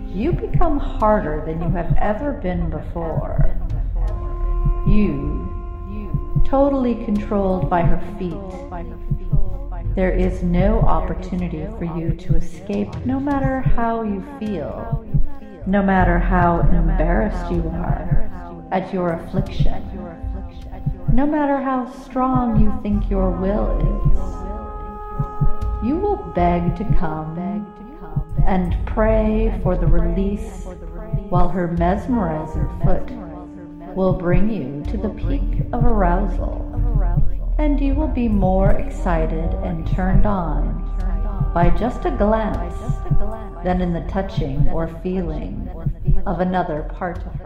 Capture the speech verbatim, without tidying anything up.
you become harder than you have ever been before. You, totally controlled by her feet. There is no opportunity for you to escape, no matter how you feel, no matter how embarrassed you are at your affliction, no matter how strong you think your will is. You will beg to come and pray for the release, while her mesmerizing foot will bring you to the peak of arousal, and you will be more excited and turned on by just a glance than in the touching or feeling of another part of